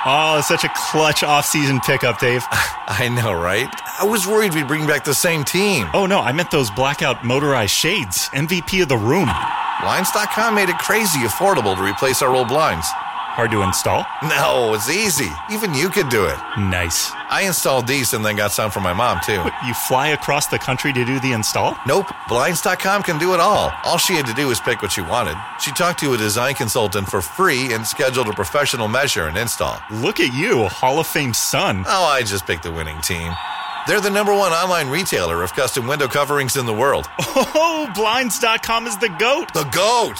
Oh, such a clutch off-season pickup, Dave. I know, right? I was worried we'd bring back the same team. Oh, no, I meant those blackout motorized shades. MVP of the room. Blinds.com made it crazy affordable to replace our old blinds. Hard to install? No, it's easy. Even you could do it. Nice. I installed these and then got some for my mom, too. What, you fly across the country to do the install? Nope. Blinds.com can do it all. All she had to do was pick what she wanted. She talked to a design consultant for free and scheduled a professional measure and install. Look at you, Hall of Fame son. Oh, I just picked the winning team. They're the #1 online retailer of custom window coverings in the world. Oh, Blinds.com is the GOAT. The GOAT!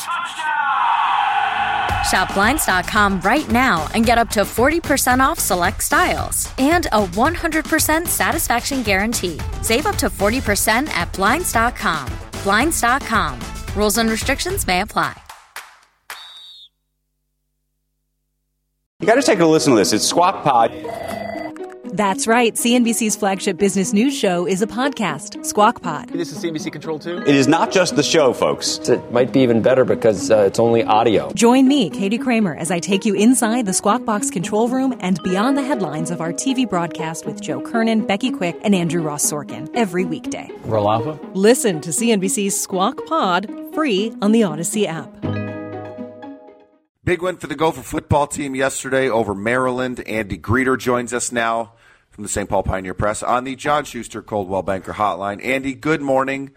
Shop Blinds.com right now and get up to 40% off select styles and a 100% satisfaction guarantee. Save up to 40% at Blinds.com. Blinds.com. Rules and restrictions may apply. You got to take a listen to this. It's Squawk Pod. That's right. CNBC's flagship business news show is a podcast, Squawk Pod. This is CNBC Control 2? It is not just the show, folks. It might be even better because it's only audio. Join me, Katie Kramer, as I take you inside the Squawk Box control room and beyond the headlines of our TV broadcast with Joe Kernan, Becky Quick, and Andrew Ross Sorkin every weekday. Roll Alpha? Listen to CNBC's Squawk Pod free on the Odyssey app. Big win for the Gopher football team yesterday over Maryland. Andy Greeter joins us now from the St. Paul Pioneer Press on the John Schuster Coldwell Banker Hotline. Andy, good morning.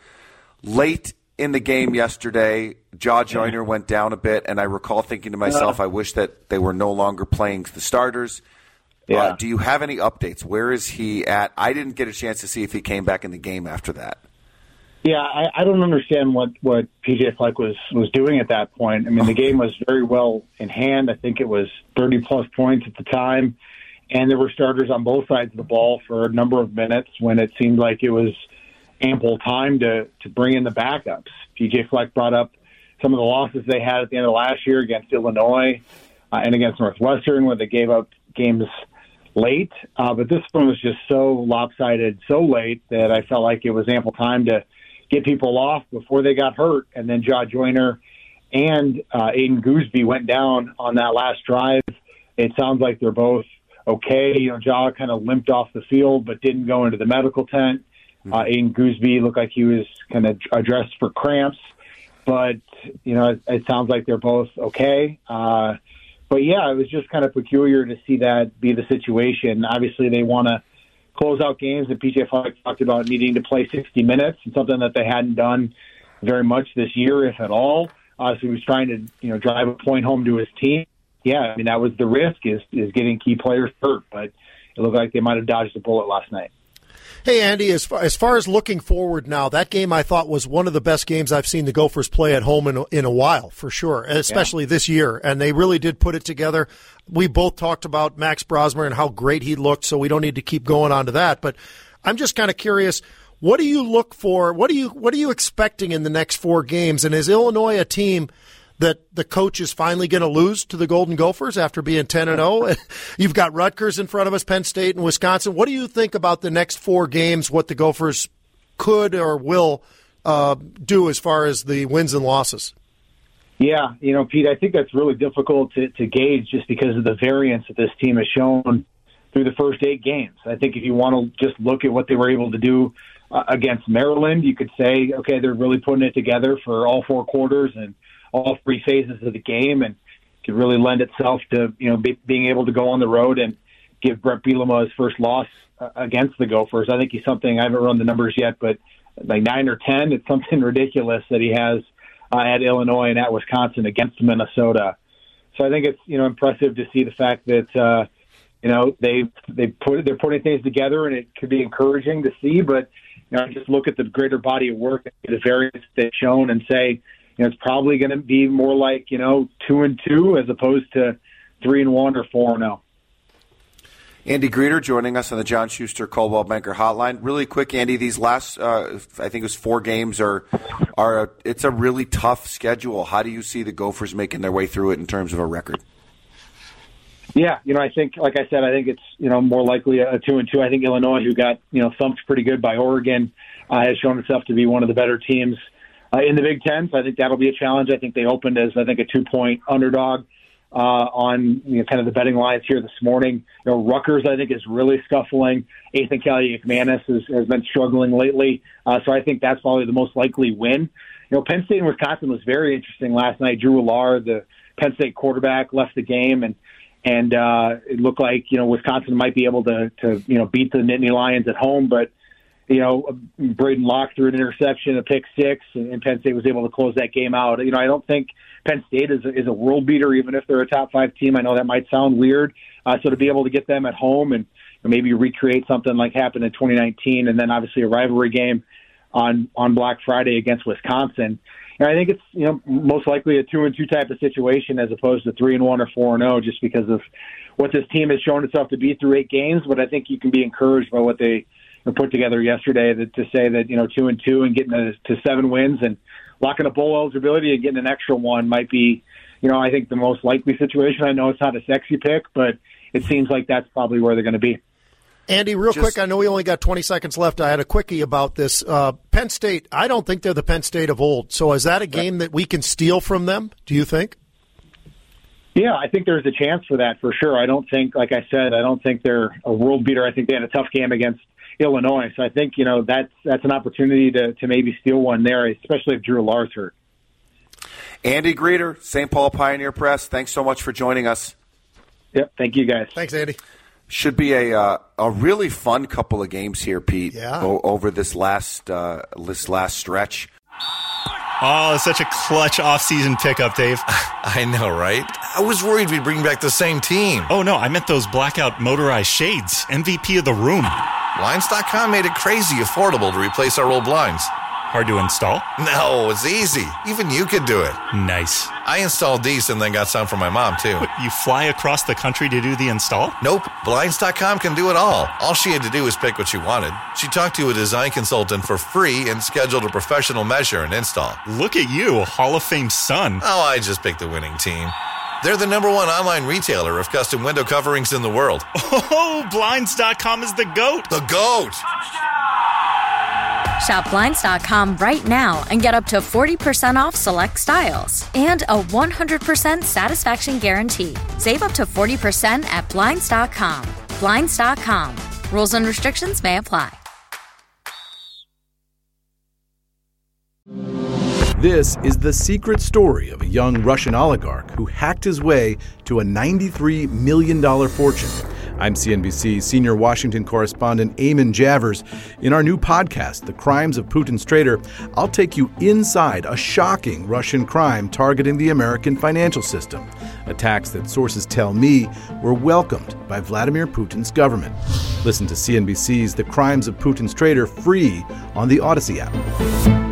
Late in the game yesterday, Jaw Joyner went down a bit, and I recall thinking to myself, I wish that they were no longer playing the starters. Yeah. Do you have any updates? Where is he at? I didn't get a chance to see if he came back in the game after that. Yeah, I don't understand what PJ Fleck was doing at that point. I mean, the game was very well in hand. I think it was 30-plus points at the time. And there were starters on both sides of the ball for a number of minutes when it seemed like it was ample time to bring in the backups. PJ Fleck brought up some of the losses they had at the end of last year against Illinois and against Northwestern, where they gave up games late. But this one was just so lopsided so late that I felt like it was ample time to get people off before they got hurt. And then Jaw Joyner and Aiden Gooseby went down on that last drive. It sounds like they're both okay. You know, Jaw kind of limped off the field but didn't go into the medical tent. Aiden Gooseby looked like he was kind of addressed for cramps. But, you know, it sounds like they're both okay. But, yeah, it was just kind of peculiar to see that be the situation. Obviously, they want to close out games, and PJ Fleck talked about needing to play 60 minutes, and something that they hadn't done very much this year, if at all. So he was trying to, you know, drive a point home to his team. Yeah, I mean, that was the risk is getting key players hurt, but it looked like they might have dodged a bullet last night. Hey, Andy, as far as looking forward now, that game I thought was one of the best games I've seen the Gophers play at home in a while, for sure, especially this year. And they really did put it together. We both talked about Max Brosmer and how great he looked, so we don't need to keep going on to that. But I'm just kind of curious, what do you look for? What are you expecting in the next 4 games? And is Illinois a team that the coach is finally going to lose to the Golden Gophers after being 10-0? You've got Rutgers in front of us, Penn State and Wisconsin. What do you think about the next 4 games, what the Gophers could or will do as far as the wins and losses? Yeah, you know, Pete, I think that's really difficult to gauge just because of the variance that this team has shown through the first 8 games. I think if you want to just look at what they were able to do against Maryland, you could say, okay, they're really putting it together for all 4 quarters and all 3 phases of the game, and could really lend itself to, you know, being able to go on the road and give Brett Bielema his first loss against the Gophers. I think he's something, I haven't run the numbers yet, but like 9 or 10, it's something ridiculous that he has at Illinois and at Wisconsin against Minnesota. So I think it's, you know, impressive to see the fact that, you know, they're putting things together, and it could be encouraging to see, but, you know, just look at the greater body of work, the variance they've shown, and say, you know, it's probably going to be more like, you know, 2-2 as opposed to 3-1 or 4-0. Andy Greeter joining us on the John Schuster Coldwell Banker Hotline. Really quick, Andy, these last, I think it was 4 games it's a really tough schedule. How do you see the Gophers making their way through it in terms of a record? Yeah, you know, I think, like I said, I think it's, you know, more likely a 2-2. I think Illinois, who got, you know, thumped pretty good by Oregon, has shown itself to be one of the better teams in the Big Ten. So I think that'll be a challenge. I think they opened as, I think, a 2-point underdog on kind of the betting lines here this morning. Rutgers, I think, is really scuffling. Ethan Kelly-McManus has been struggling lately, so I think that's probably the most likely win. Penn State and Wisconsin was very interesting last night. Drew Allard, the Penn State quarterback, left the game, and it looked like Wisconsin might be able to beat the Nittany Lions at home, but Braden Locke threw an interception, a pick six, and Penn State was able to close that game out. I don't think Penn State is a world beater, even if they're a top 5 team. I know that might sound weird. So to be able to get them at home and maybe recreate something like happened in 2019, and then obviously a rivalry game on Black Friday against Wisconsin, I think it's most likely a 2-2 type of situation as opposed to 3-1 or 4-0, just because of what this team has shown itself to be through 8 games. But I think you can be encouraged by what they put together yesterday to say that 2-2 and getting to 7 wins and locking a bowl eligibility and getting an extra one might be, I think the most likely situation. I know it's not a sexy pick, but it seems like that's probably where they're going to be. Andy, real quick, I know we only got 20 seconds left. I had a quickie about this. Penn State, I don't think they're the Penn State of old. So is that a game that we can steal from them, do you think? Yeah, I think there's a chance for that for sure. I don't think, like I said, I don't think they're a world beater. I think they had a tough game against Illinois. So I think, that's an opportunity to maybe steal one there, especially if Drew Allard's hurt. Andy Greeter, St. Paul Pioneer Press, thanks so much for joining us. Yep, thank you guys. Thanks, Andy. Should be a really fun couple of games here, Pete, over this last stretch. Oh, it's such a clutch off-season pickup, Dave. I know, right? I was worried we'd bring back the same team. Oh, no, I meant those blackout motorized shades. MVP of the room. Blinds.com made it crazy affordable to replace our old blinds. Hard to install? No, it's easy. Even you could do it. Nice. I installed these and then got some for my mom, too. What, you fly across the country to do the install? Nope. Blinds.com can do it all. All she had to do was pick what she wanted. She talked to a design consultant for free and scheduled a professional measure and install. Look at you, a Hall of Fame son. Oh, I just picked the winning team. They're the #1 online retailer of custom window coverings in the world. Oh, Blinds.com is the GOAT. The GOAT! Shop Blinds.com right now and get up to 40% off select styles and a 100% satisfaction guarantee. Save up to 40% at Blinds.com. Blinds.com. Rules and restrictions may apply. This is the secret story of a young Russian oligarch who hacked his way to a $93 million fortune. I'm CNBC senior Washington correspondent Eamon Javers. In our new podcast, The Crimes of Putin's Traitor, I'll take you inside a shocking Russian crime targeting the American financial system. Attacks that sources tell me were welcomed by Vladimir Putin's government. Listen to CNBC's The Crimes of Putin's Traitor free on the Odyssey app.